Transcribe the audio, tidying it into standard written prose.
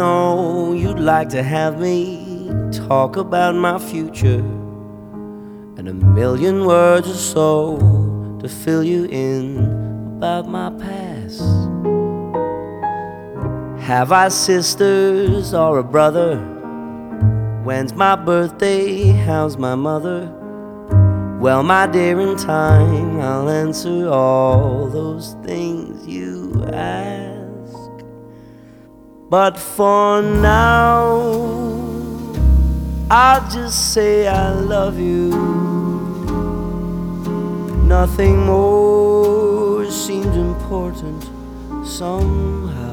know you'd like to have me talk about my future, and a million words or so to fill you in about my past. Have I sisters or a brother? When's my birthday? How's my mother? Well, my dear, in time I'll answer all those things you ask. But for now, I'll just say I love you. Nothing more seems important somehow.